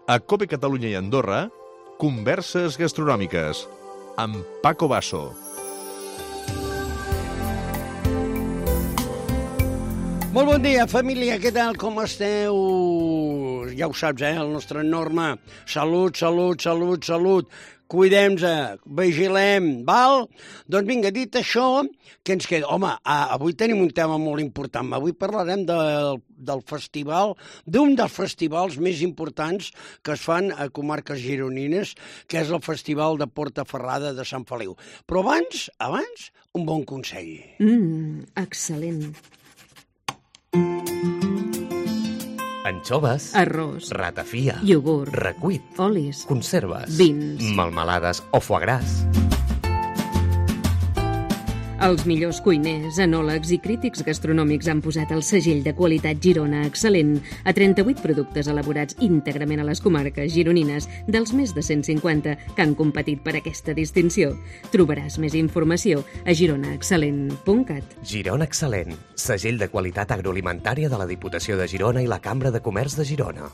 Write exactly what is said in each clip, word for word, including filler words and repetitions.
A COPE Catalunya i Andorra, Converses Gastronòmiques, amb Paco Basso. Molt bon dia, família, què tal, com esteu? Ja ho saps, eh, el nostre Norma. Salut, salut, salut, salut. Cuidem-nos, vigilem, val? Doncs vinga, dit això, què ens queda? Home, avui tenim un tema molt important. Avui parlarem del, del festival, d'un dels festivals més importants que es fan a comarques gironines, que és el Festival de Portaferrada de Sant Feliu. Però abans, abans, un bon consell. Mmm, excel·lent. Anxoves, arròs, ratafia, iogurt, recuit, olis, conserves, vins, melmelades o foie gras. Els millors cuiners, enòlegs i crítics gastronòmics han posat el segell de qualitat Girona Excel·lent a trenta-vuit productes elaborats íntegrament a les comarques gironines dels més de cent cinquanta que han competit per aquesta distinció. Trobaràs més informació a girona excel·lent punt cat. Girona Excel·lent, segell de qualitat agroalimentària de la Diputació de Girona i la Cambra de Comerç de Girona.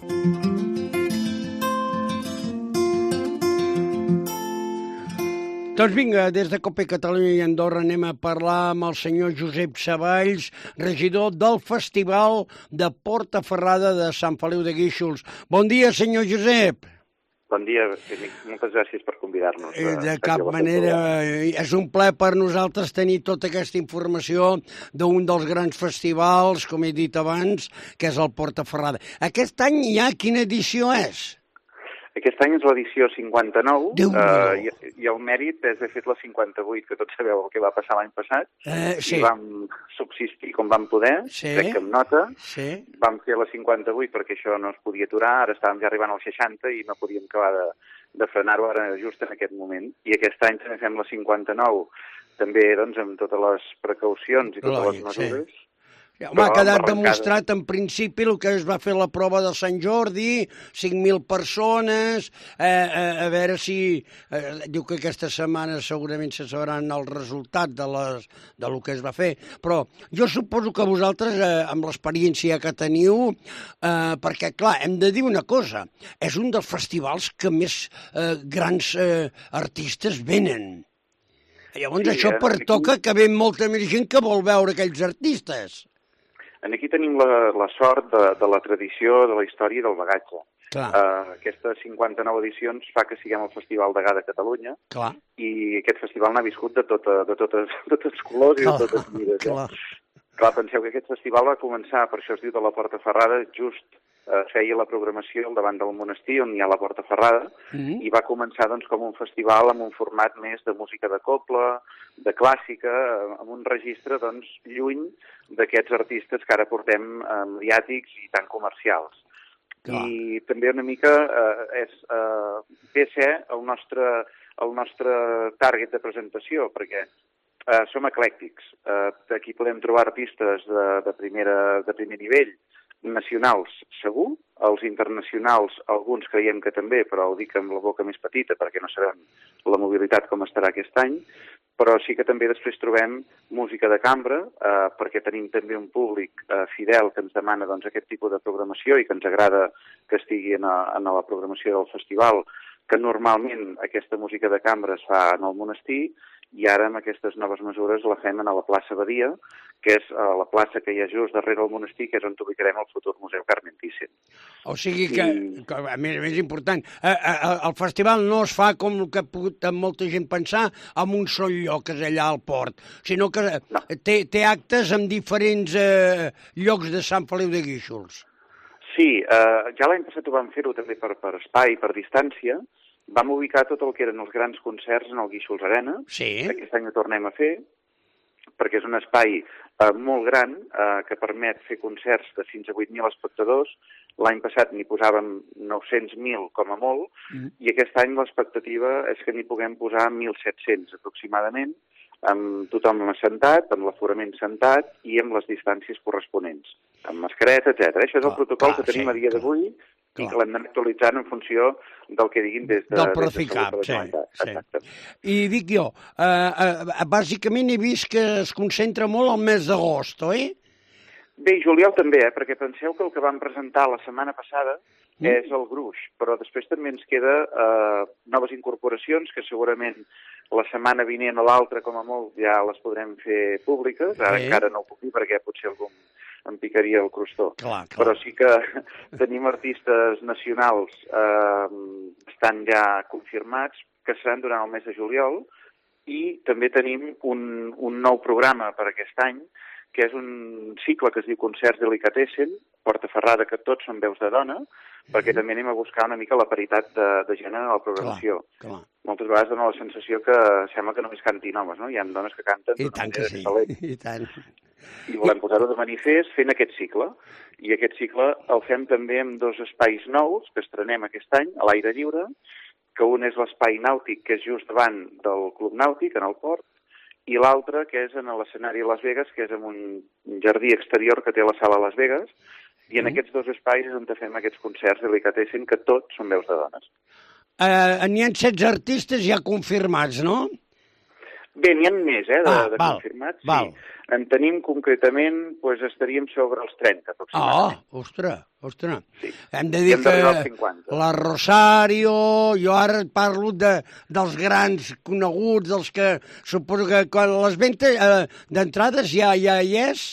Doncs vinga, des de COPE Catalunya i Andorra anem a parlar amb el senyor Josep Savalls, regidor del Festival de Portaferrada de Sant Feliu de Guíxols. Bon dia, senyor Josep. Bon dia, moltes gràcies per convidar-nos. Eh, de cap manera, és un plaer per nosaltres tenir tota aquesta informació d'un dels grans festivals, com he dit abans, que és el Portaferrada. Aquest any ja quina edició és? Aquest any és l'edició cinquanta-nou, uh, i, i el mèrit és haver fet la cinquanta-vuit, que tots sabeu el que va passar l'any passat, eh, sí. i vam subsistir com vam poder, sí. crec que amb nota, sí. vam fer la cinquanta-vuit perquè això no es podia aturar, ara estàvem ja arribant als seixanta i no podíem acabar de, de frenar-ho ara just en aquest moment. I aquest any també fem la cinquanta-nou, també doncs, amb totes les precaucions i totes Lògic, les mesures. Sí. Home, ha quedat demostrat en principi el que es va fer la prova de Sant Jordi, cinc mil persones, eh, eh, a veure si... Eh, diu que aquesta setmana segurament se sabran el resultat de, les, de lo que es va fer, però jo suposo que vosaltres, eh, amb l'experiència que teniu, eh, perquè, clar, hem de dir una cosa, és un dels festivals que més eh, grans eh, artistes venen. Llavors sí, això pertoca aquí... que ve molta més gent que vol veure aquells artistes. Aquí tenim la, la sort de, de la tradició, de la història i del bagatge. Uh, aquestes cinquanta-nou edicions fa que siguem el Festival de Gà de Catalunya. Clar. I aquest festival n'ha viscut de, tota, de, totes, de tots colors i de totes mides. Clar. Eh? Clar, penseu que aquest festival va començar, per això es diu de la Portaferrada, just uh, feia la programació al davant del monestir on hi ha la Portaferrada, mm-hmm. i va començar doncs, com un festival amb un format més de música de cobla, de clàssica, amb un registre doncs, lluny d'aquests artistes que ara portem eh, mediàtics i tan comercials. Clar. I també una mica eh, és, eh, ve a ser el nostre, el nostre target de presentació, perquè eh, som eclèctics. Eh, aquí podem trobar artistes de, de, primera, de primer nivell, nacionals segur, els internacionals alguns creiem que també, però ho dic amb la boca més petita perquè no sabem la mobilitat com estarà aquest any, però sí que també després trobem música de cambra, eh, perquè tenim també un públic eh, fidel que ens demana doncs, aquest tipus de programació i que ens agrada que estigui en, a, en la programació del festival, que normalment aquesta música de cambra es fa en el monestir, i ara amb aquestes noves mesures la fem a la plaça Badia, que és la plaça que hi ha just darrere el monestir, que és on ubicarem el futur Museu Carmen Thyssen. O sigui que, I... que a més, a més important, eh, eh, el festival no es fa com el que ha pogut molta gent pensar, en un sol lloc, que és allà al port, sinó que no. té, té actes en diferents eh, llocs de Sant Feliu de Guíxols. Sí, eh, ja l'any passat ho vam fer-ho també per, per espai, per distància. Vam ubicar tot el que eren els grans concerts en el Guíxols Arena. Sí. Aquest any ho tornem a fer, perquè és un espai eh, molt gran eh, que permet fer concerts de fins a vuit mil espectadors. L'any passat n'hi posàvem nou-cents mil com a molt, mm. i aquest any l'expectativa és que n'hi puguem posar mil set-cents aproximadament, amb tothom assentat, amb l'aforament sentat i amb les distàncies corresponents, amb mascareta, etcètera. Això és el protocol clar, que tenim sí, a dia d'avui i que l'hem d'anar actualitzant en funció del que diguin des de... Del Procicat, de sí, sí. I dic jo, eh, eh, bàsicament he vist que es concentra molt al mes d'agost, oi? Bé, i juliol també, eh? Perquè penseu que el que vam presentar la setmana passada mm. és el gruix, però després també ens queda eh, noves incorporacions que segurament la setmana vinent o l'altra, com a molt, ja les podrem fer públiques. Ara sí. Encara no ho puc dir perquè potser algú em picaria el crostó. Clar, clar. Però sí que tenim artistes nacionals eh, estan ja confirmats que seran durant el mes de juliol i també tenim un, un nou programa per aquest any que és un cicle que es diu Concerts Delicatessen, Portaferrada, que tots són veus de dona, perquè mm-hmm. també anem a buscar una mica la paritat de, de gènere a la programació. Clar, clar. Moltes vegades dona la sensació que sembla que només cantin homes, no? Hi ha dones que canten I tant que sí, excel·lent. I tant. I volem posar-ho de manifest fent aquest cicle. I aquest cicle el fem també amb dos espais nous que estrenem aquest any a l'aire lliure, que un és l'espai nàutic, que és just davant del Club Nàutic, en el port, i l'altre, que és en l'escenari de Las Vegas, que és en un jardí exterior que té la sala Las Vegas, i en mm. aquests dos espais és on fem aquests concerts delicatessen, que tots són veus de dones. Uh, N'hi ha setze artistes ja confirmats, no? Bé, n'hi ha més, eh, de, ah, de val, confirmats. Val. Sí. En tenim concretament, doncs estaríem sobre els trenta, aproximadament. Oh, ostres, ostres. Sí. Hem de dir que la Rosario, jo ara parlo de, dels grans coneguts, dels que suposo que quan les ventes eh, d'entrades ja, ja hi és?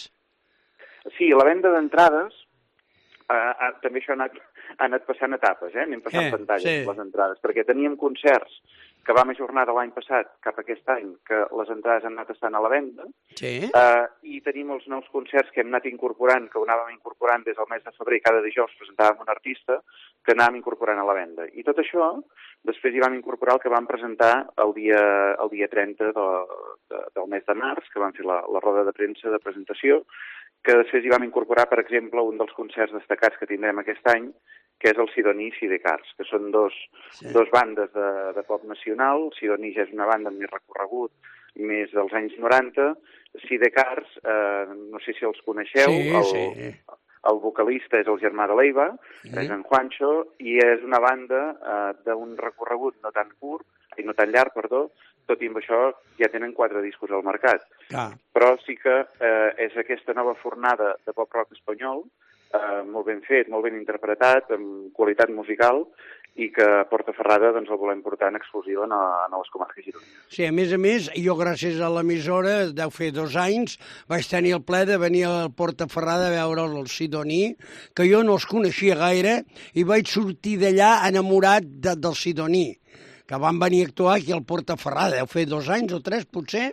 Sí, la venda d'entrades, eh, eh, també això ha anat, ha anat passant etapes, eh? Anem passant eh, pantalles, sí. Les entrades, perquè teníem concerts que vam ajornar de l'any passat cap a aquest any, que les entrades han anat estant a la venda, sí. eh, i tenim els nous concerts que hem anat incorporant, que ho anàvem incorporant des del mes de febrer, cada dijous presentàvem un artista, que anàvem incorporant a la venda. I tot això, després hi vam incorporar el que vam presentar el dia, el dia trenta de, de, del mes de març, que vam fer la, la roda de premsa de presentació, que després hi vam incorporar, per exemple, un dels concerts destacats que tindrem aquest any, que és el Sidoní i Sidecars, que són dos, sí. dos bandes de, de pop nacional. Sidoní ja és una banda amb més recorregut, més dels anys noranta. Sidecars, eh, no sé si els coneixeu, sí, el, sí. el vocalista és el germà de l'Eiva, sí. És en Juancho, i és una banda eh, d'un recorregut no tan curt, i no tan llarg, perdó, tot i amb això ja tenen quatre discos al mercat. Ah. Però sí que eh, és aquesta nova fornada de pop-rock espanyol, eh, molt ben fet, molt ben interpretat, amb qualitat musical, i que a Portaferrada doncs, el volem portar en exclusiva a, a les comarques gironines. Sí, a més a més, jo gràcies a l'emissora, deu fer dos anys, vaig tenir el ple de venir a Portaferrada a veure el Sidoní, que jo no els coneixia gaire, i vaig sortir d'allà enamorat de, del Sidoní, que van venir a actuar aquí al Portaferrada, deu fer dos anys o tres, potser?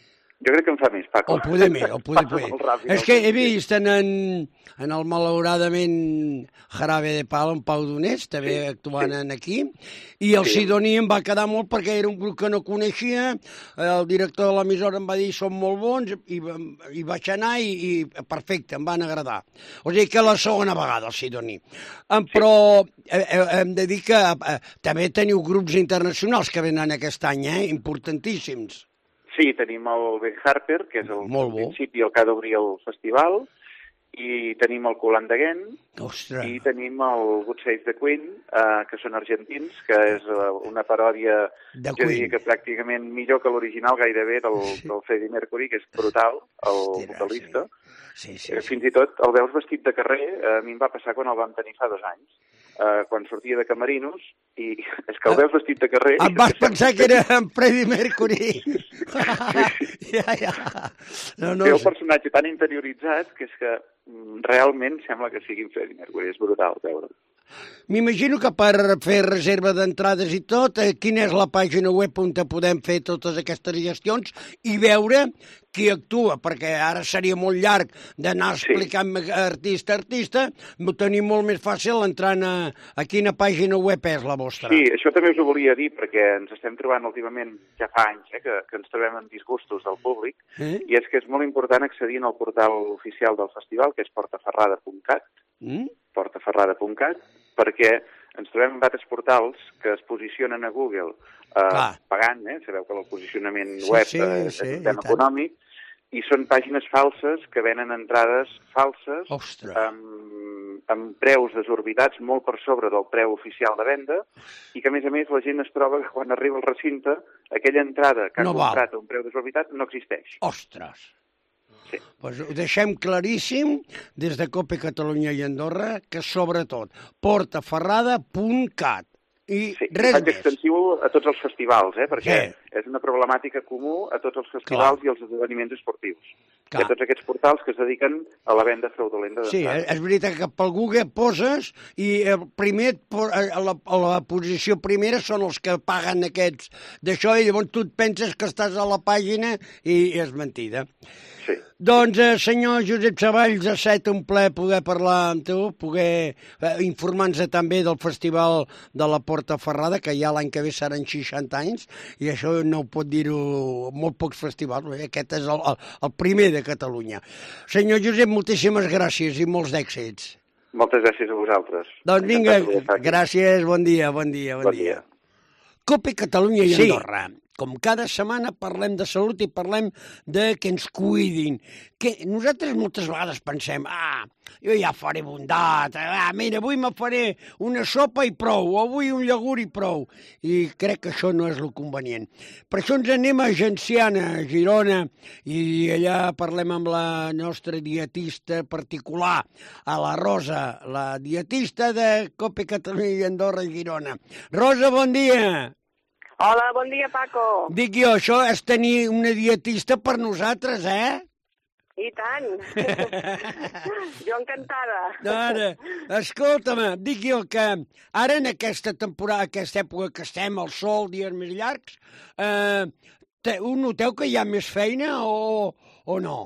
Jo crec que en fa més, Paco. O poder més, o poder més. És que he vist en, en, en el malauradament Jarabe de Palo, en Pau Donés, també sí, actuant sí. aquí, i el sí. Sidoní em va quedar molt perquè era un grup que no coneixia, el director de l'emissora em va dir són molt bons, i, i vaig anar i, i perfecte, em van agradar. O sigui que la segona vegada, el Sidoní. Però sí. hem de dir que eh, també teniu grups internacionals que venen aquest any, eh? Importantíssims. Sí, tenim el Ben Harper, que és el principi el que ha d'obrir el festival, i tenim el Kool and the Gang, Ostres. I tenim el God Save the Queen, eh, que són argentins, que és uh, una paròdia, de jo diria que pràcticament millor que l'original gairebé del, sí. del Freddie Mercury, que és brutal, el Hòstia, vocalista. Sí. Sí, sí, sí. Fins i tot el veus vestit de carrer, eh, a mi em va passar quan el vam tenir fa dos anys. Uh, quan sortia de camerinos, i és que el veus vestit de carrer... Em vas pensar que era en Freddie Mercury. ja, ja. No, no, Té el personatge tan interioritzat que és que mm, realment sembla que sigui en Freddie Mercury. És brutal veure'l. M'imagino que per fer reserva d'entrades i tot, eh, quina és la pàgina web on podem fer totes aquestes gestions i veure qui actua, perquè ara seria molt llarg d'anar explicant sí. artista a artista, ho tenim molt més fàcil entrant a, a quina pàgina web és la vostra. Sí, això també us ho volia dir, perquè ens estem trobant últimament, ja fa anys, eh, que, que ens trobem amb disgustos del públic, eh? I és que és molt important accedir al portal oficial del festival, que és portaferrada punt cat, mm? portaferrada punt cat, perquè ens trobem amb altres portals que es posicionen a Google eh, pagant, eh? Sabeu que el posicionament sí, web sí, eh, és sí, un tema econòmic, i són pàgines falses que venen entrades falses amb, amb preus desorbitats molt per sobre del preu oficial de venda, i que a més a més la gent es troba que quan arriba al recinte aquella entrada que ha no comprat val. a un preu desorbitat no existeix. Ostres! Sí. Pues ho deixem claríssim des de Cope Catalunya i Andorra, que sobretot portaferrada punt cat. I sí, res faig més. extensiu a tots els festivals, eh? Perquè sí. és una problemàtica comú a tots els festivals Clar. i els esdeveniments esportius. Clar. Hi ha tots aquests portals que es dediquen a la venda fraudulenta de Sí, és veritat que pel Google poses i el primer, a la, a la posició primera són els que paguen aquests d'això i llavors tu et penses que estàs a la pàgina i és mentida. Sí. Doncs, eh, senyor Josep Savalls, ha estat un plaer poder parlar amb tu, poder eh, informar-nos també del Festival de la Portaferrada, que ja l'any que ve seran seixanta anys, i això no ho pot dir-ho molt pocs festivals, eh? Aquest és el, el, el primer de Catalunya. Senyor Josep, moltíssimes gràcies i molts d'èxits. Moltes gràcies a vosaltres. Doncs vinga, gràcies, bon dia, bon dia, bon, bon dia. dia. Cope Catalunya i Sí. Andorra. Com cada setmana parlem de salut i parlem de que ens cuidin. Que nosaltres moltes vegades pensem, ah, jo ja faré bondat, ah, mira, avui me faré una sopa i prou, o avui un iogurt i prou. I crec que això no és el convenient. Per això ens anem a Genciana, a Girona, i allà parlem amb la nostra dietista particular, a la Rosa, la dietista de Cope Catalunya i Andorra i Girona. Rosa, bon dia! Hola, bon dia, Paco. Dic jo, això és tenir una dietista per nosaltres, eh? I tant. Jo encantada. Ara, escolta'm, dic jo que ara en aquesta temporada, aquesta època que estem, al sol, dies més llargs, eh, te, ho noteu que hi ha més feina o, o no?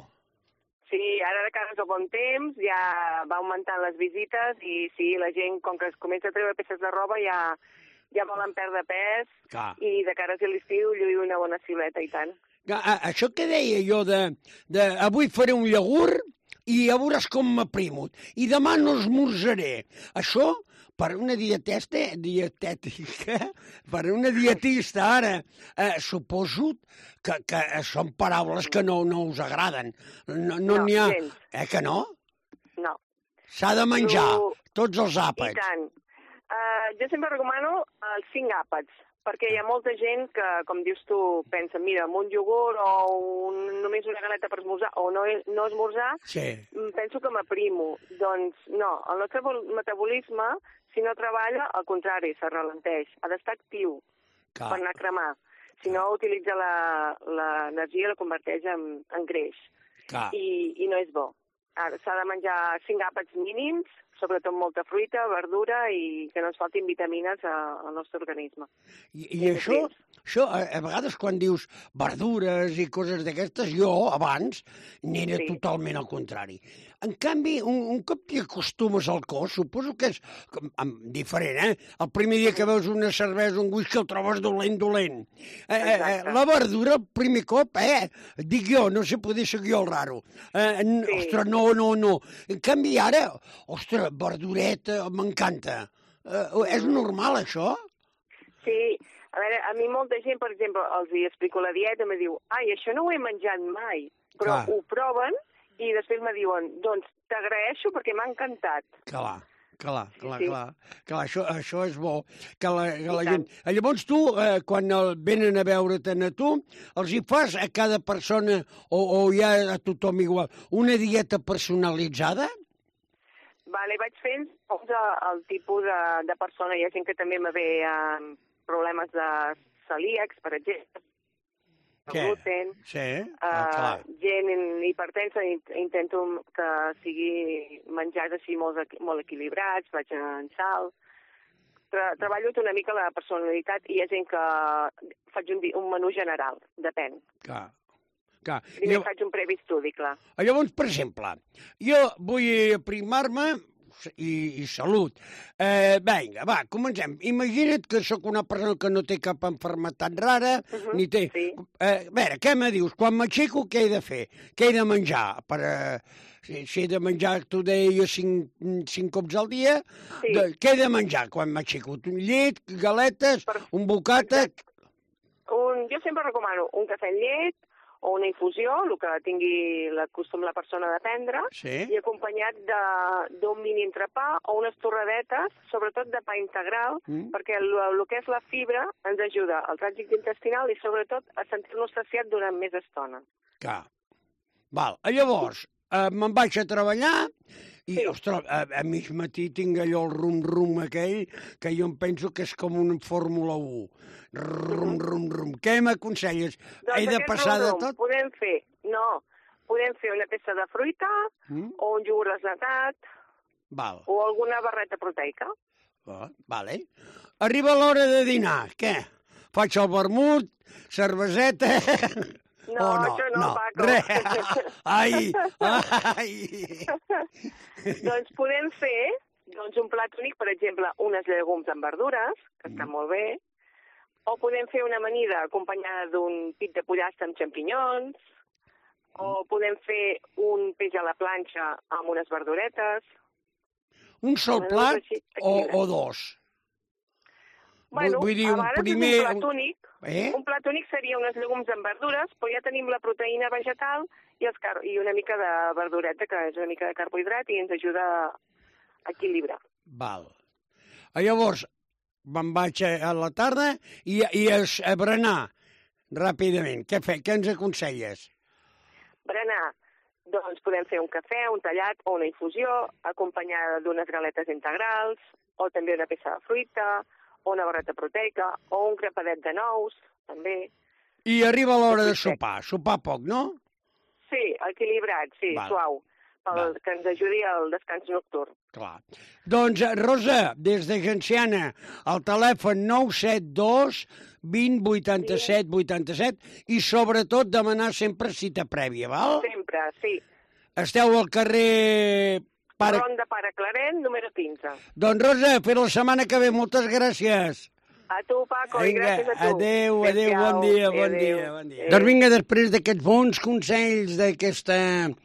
Sí, ara de cara al bon temps ja va augmentant les visites i sí, la gent, com que es comença a treure peces de roba, ja... ja volen perdre pes. Clar. I de cara a l'estiu lluir una bona silueta i tant. Això que deia jo de, de avui faré un iogurt i ja veuràs com m'aprimut. I demà no esmorzaré. Això, per una dietesta, dietètica, per una dietista ara, eh, suposo que, que són paraules que no, no us agraden. No n'hi no, no ha... Gens. Eh que no? No. S'ha de menjar, tu... tots els àpats. I tant. Uh, jo sempre recomano els cinc àpats, perquè hi ha molta gent que, com dius tu, pensa, mira, amb un iogurt o un, només una galeta per esmorzar o no, no esmorzar, sí. penso que m'aprimo. Doncs no, el nostre metabolisme, si no treballa, al contrari, se ralenteix. Ha d'estar actiu Clar. per anar a cremar. Si no, utilitza l'energia i la converteix en, en greix. I, I no és bo. Ara, s'ha de menjar cinc àpats mínims, sobretot molta fruita, verdura i que no ens faltin vitamines a, al nostre organisme. I, i això, això a, a vegades quan dius verdures i coses d'aquestes, jo abans n'era sí. totalment al contrari. En canvi, un, un cop t'hi acostumes al cos, suposo que és com, diferent, eh? El primer dia que veus una cervesa, un whisky, el trobes dolent, dolent. Eh, eh, la verdura, el primer cop, eh? Dic jo, no sé, poder ser jo el raro. Eh, sí. Ostres, no, no, no. En canvi, ara, ostres, verdureta, m'encanta. Eh, és normal, això? Sí. A veure, a mi molta gent, per exemple, els hi explico la dieta, em diu, ai, això no ho he menjat mai, però Clar. ho proven i després me diuen, doncs t'agraeixo perquè m'ha encantat. Clar, clar, clar, sí, sí. clar. clar això, això és bo. Que la, que la gent... Llavors tu, eh, quan el venen a veure't a tu, els hi fas a cada persona o, o ja a tothom igual una dieta personalitzada? Vale, vaig fent el, el tipus de, de persona. Hi ha gent que també me ve amb problemes de celíacs, per exemple. Gluten, sí, ah, uh, gent hipertensa, intento que sigui menjars així molt, molt equilibrats, vaig en sal. Tra treballo una mica la personalitat i hi ha gent que faig un, un menú general, depèn. Clar. Clar. Primer Llavors, faig un previ estudi, clar. Llavors, per exemple, jo vull aprimar-me i, i salut. Eh, vinga, va, comencem. Imagina't que sóc una persona que no té cap enfermetat rara, uh -huh, ni té... Sí. Eh, a veure, què me dius? Quan m'aixeco, què he de fer? Què he de menjar? Per, eh, si, si he de menjar, tu deies, cinc, cinc cops al dia, sí. de, què he de menjar quan m'aixeco? Un llet, galetes, per... un bocata... Un, jo sempre recomano un cafè amb llet, o una infusió, el que tingui la costum la persona de prendre, sí. i acompanyat d'un mini entrepà o unes torradetes, sobretot de pa integral, mm. perquè el, el que és la fibra ens ajuda al trànsit intestinal i sobretot a sentir-nos saciat durant més estona. Clar. Val. Llavors, eh, me'n vaig a treballar i, Sí. ostres, a, a mig matí tinc allò el rum-rum aquell que jo em penso que és com una Fórmula u. Rum, rum, rum. Què m'aconselles? Doncs He de aquest passar de rum-rum tot? Podem fer, no, podem fer una peça de fruita, Mm? o un iogurt desnatat, Val. o alguna barreta proteica. Ah, vale. Arriba l'hora de dinar. Què? Faig el vermut, cerveseta... No, oh, no, això no, no. Paco. Re. Ai, ai. Doncs podem fer doncs, un plat únic, per exemple, unes llegums amb verdures, que estan molt bé, o podem fer una amanida acompanyada d'un pit de pollastre amb xampinyons, o podem fer un peix a la planxa amb unes verduretes. Un sol Menús plat així, o, equilibrat. o dos? Bueno, Vull dir, a un vegades primer... és un plat únic. Eh? Un plat únic seria unes llegums amb verdures, però ja tenim la proteïna vegetal i, els car i una mica de verdureta, que és una mica de carbohidrat i ens ajuda a equilibrar. Val. Llavors, me'n vaig a, a la tarda i, i a, a berenar ràpidament. Què, fe, què ens aconselles? Berenar, doncs podem fer un cafè, un tallat o una infusió, acompanyada d'unes galetes integrals, o també una peça de fruita, o una barreta proteica, o un crepadet de nous, també. I arriba l'hora de sopar. Sopar poc, no? Sí, equilibrat, sí, Val. suau, pel Val. que ens ajudi al descans nocturn. Clar. Doncs, Rosa, des de Genciana, al telèfon nou set dos vint vuitanta-set vuitanta-set i sobretot demanar sempre cita prèvia, val? Sempre, sí. Esteu al carrer... Pare... Ronda Pare Clarent, número quinze. Doncs, Rosa, per la setmana que ve, moltes gràcies. A tu, Paco, i Vinga, gràcies a tu. adéu, adéu, bon dia, bon dia, bon dia. Adéu. Doncs vinga, després d'aquests bons consells, d'aquesta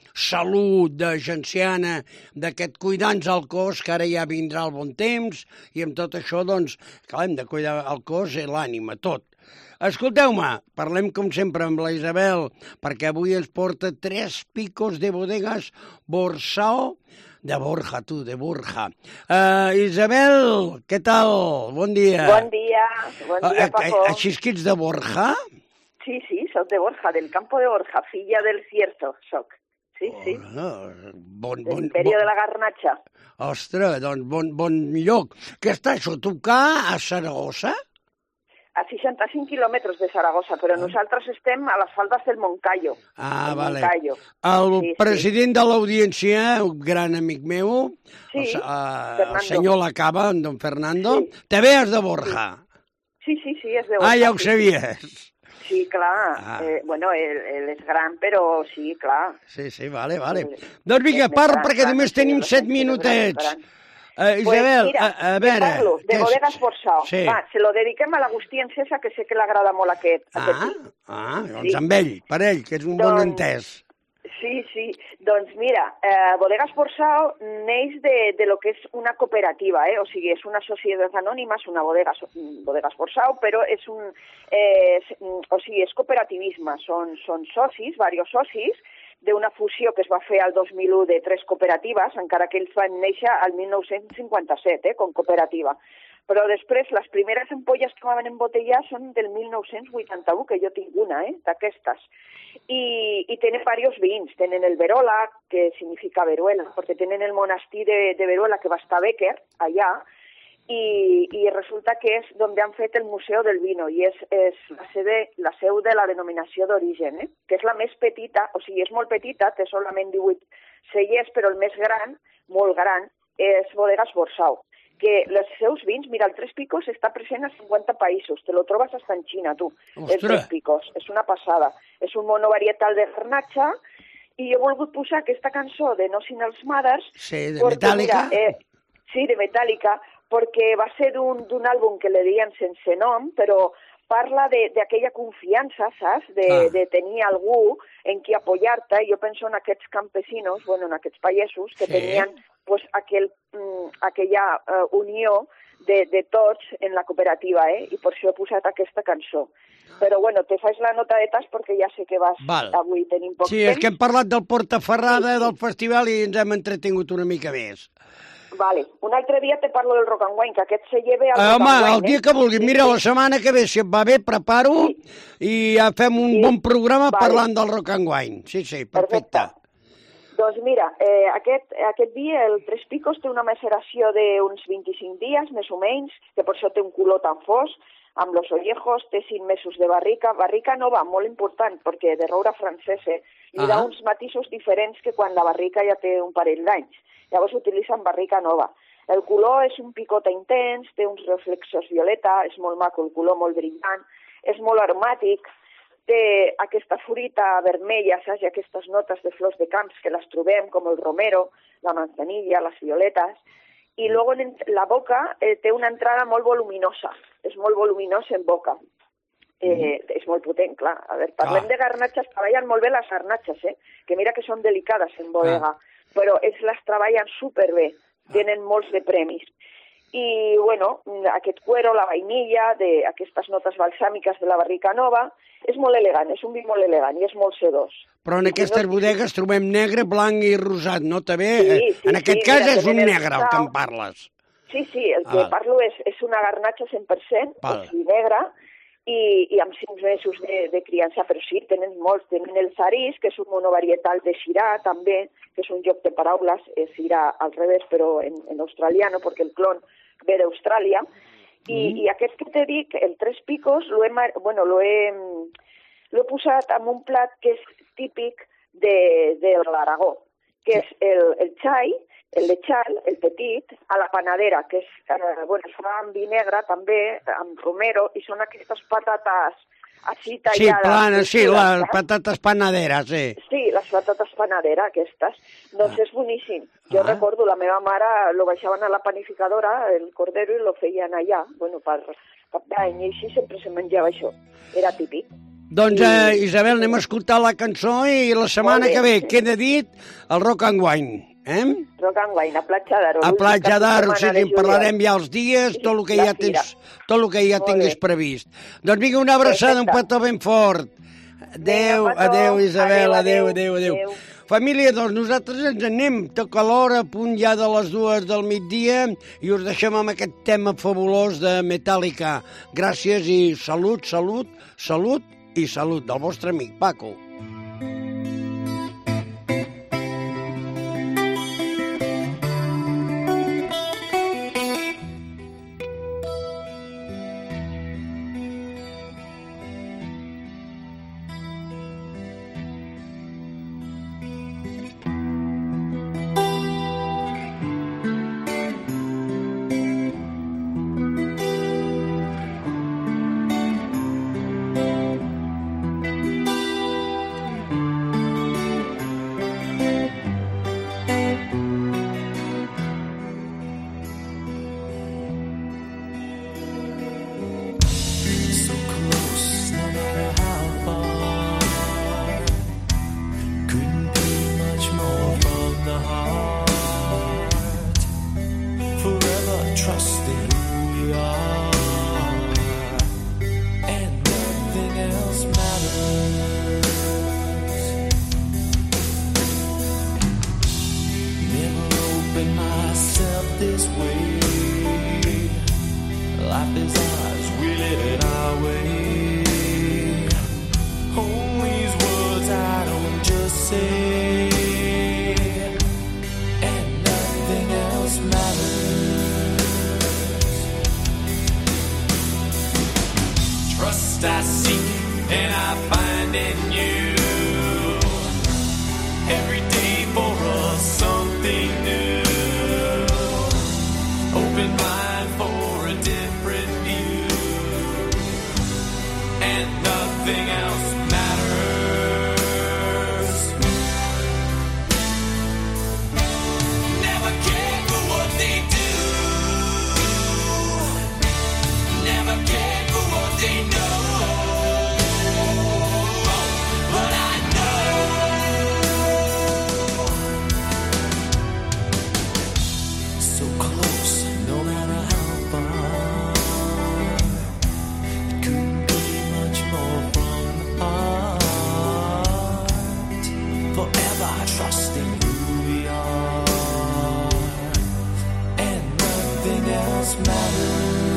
salut de genciana, d'aquest cuidar-nos al cos, que ara ja vindrà el bon temps, i amb tot això, doncs, clar, hem de cuidar el cos i l'ànima, tot. Escolteu-me, parlem com sempre amb la Isabel, perquè avui ens porta tres picos de bodegas Borsao, de Borja, tu, de Borja. Uh, Isabel, què tal? Bon dia. Bon dia, bon dia, Uh, Paco. Així que ets de Borja? Sí, sí, soc de Borja, del campo de Borja, filla del Cierto, soc. Sí, sí, Oh, bon, del bon, imperio bon, de la Garnacha. Ostres, doncs bon, bon lloc. Què està això, tocar a Saragossa? A seixanta-cinc quilòmetres de Saragossa, però nosaltres estem a les faldes del Moncayo. Ah, el vale. Moncayo. El Sí, sí. president de l'audiència, un gran amic meu, Sí, el, se- uh, el Fernando. senyor Lacaba, en don Fernando, Sí. també és de Borja. Sí, sí, sí, és de Ah, Borja. ja ho sí, sabies. Sí, clar. Ah. Eh, bueno, ell, ell és gran, però sí, clar. Sí, sí, vale, vale. Sí. Doncs vinga, És més parla, gran, perquè clar, només sí, tenim no sé, set sí, no és minutets. gran. Uh, Isabel, pues mira, a, a te veure... parlo de què és? bodegas Borsao. Sí. Va, se lo dediquem a l'Agustí Encesa, que sé que l'agrada molt aquest. Ah, aquest vi. ah, doncs Sí. amb ell, per ell, que és un bon Doncs- entès. Sí, sí. Doncs mira, eh, Bodegas Borsao neix de, de lo que és una cooperativa, eh? O sigui, és una societat anònima, és una bodega, Bodegas Borsao, però és un... Eh, és, o sigui, és cooperativisme. Són, són socis, diversos socis, d'una fusió que es va fer al dos mil u de tres cooperatives, encara que ells van néixer al mil nou-cents cinquanta-set, eh, com cooperativa. Però després, les primeres ampolles que van embotellar són del mil nou-cents vuitanta-u, que jo tinc una, eh, d'aquestes. I, I tenen diversos vins. Tenen el Verola, que significa Veruela, perquè tenen el monestir de, de Veruela, que va estar Becker, allà, i, i resulta que és d'on han fet el Museu del Vino, i és, és la, sede, la seu de la denominació d'origen, eh? Que és la més petita, o sigui, és molt petita, té solament divuit cellers, però el més gran, molt gran, és Bodegas Borsao, que els seus vins, mira, el Tres Picos està present a cinquanta països, te lo trobes hasta en Xina, tu, el Tres Picos, és una passada. És un monovarietal de Garnacha, i jo he volgut posar aquesta cançó de No Sin els Mothers, Sí, de perquè, Metallica. mira, eh, sí, de Metallica, perquè va ser d'un àlbum que le deien sense nom, però parla d'aquella confiança, saps? De, ah. de tenir algú en qui apoyar-te. Jo penso en aquests campesinos, bueno, en aquests pagesos, que sí. tenien pues, aquel, mm, aquella uh, unió de, de tots en la cooperativa, eh? I per això he posat aquesta cançó. Però, bueno, te faig la nota de tas perquè ja sé que vas... Val. Avui tenim poc sí, temps. és que hem parlat del Portaferrada, Sí, sí. del festival, i ens hem entretingut una mica més. Vale. Un altre dia te parlo del Rock and Wine, que aquest se lleve al eh, Rock home, and Wine. el dia que vulgui. Mira, la setmana que ve, si et va bé, preparo sí. i ja fem un sí. bon programa vale. parlant del Rock and Wine. Sí, sí, perfecte. perfecte. Doncs mira, eh, aquest, aquest dia, el Tres Picos, té una maceració d'uns vint-i-cinc dies, més o menys, que per això té un color tan fos, amb los ollejos, té cinc mesos de barrica. Barrica nova, molt important, perquè de roure francès eh, li uh -huh. da uns matisos diferents que quan la barrica ja té un parell d'anys. Llavors utilitzen barrica nova. El color és un picota intens, té uns reflexos violeta, és molt maco el color, molt brillant, és molt aromàtic, té aquesta fruita vermella, saps? I aquestes notes de flors de camps que les trobem, com el romero, la manzanilla, les violetes. I luego en la boca eh, té una entrada molt voluminosa, és molt voluminós en boca. Eh, mm. És molt potent, clar. A veure, parlem ah. de garnatxes, treballen molt bé les garnatxes, eh? Que mira que són delicades en bodega, ah. però ells les treballen superbé, ah. tenen molts de premis. I, bueno, aquest cuero, la vainilla, de aquestes notes balsàmiques de la barrica nova, és molt elegant, és un vi molt elegant i és molt sedós. Però en aquestes no... bodegues trobem negre, blanc i rosat, no? També, sí, sí, en aquest sí, cas mira, és un negre el que em parles. Sí, sí, el que ah. parlo és, és una garnatxa cent per cent, vale. És vi negre, i, i amb cinc mesos de, de criança, però sí, tenen molts. Tenen el Zarís, que és un monovarietal de Syrah, també, que és un joc de paraules, és Syrah al revés, però en, en australiano, perquè el clon ve d'Austràlia. I, mm. I aquest que te dic, el Tres Picos, lo he, bueno, lo he, lo he posat en un plat que és típic de, de l'Aragó, que és el, el xai, el lechal, el petit, a la panadera, que és, eh, bueno, es fa amb vi negre també, amb romero, i són aquestes patates així tallades. Sí, planes, sí, les patates panaderes, sí. Sí, les patates panaderes, aquestes. Doncs ah. és boníssim. Jo ah. recordo, la meva mare lo baixaven a la panificadora, el cordero, i lo feien allà, bueno, per cap d'any, i així sempre se menjava això. Era típic. Doncs, eh, Isabel, anem a escoltar la cançó i la setmana que ve queda dit el Rock and Wine. Eh? Rock and Wine, a Platja d'Aro. A Platja d'Aro, sí, en parlarem ja els dies, tot el que ja tens, tot el que ja tinguis previst. Doncs vinga, una abraçada, un petó ben fort. Adéu, adéu, Isabel, adéu, adéu, adéu. Família, doncs nosaltres ens anem, toca l'hora, a punt ja de les dues del migdia, i us deixem amb aquest tema fabulós de Metallica. Gràcies i salut, salut, salut i salut del vostre amic Paco. else matters.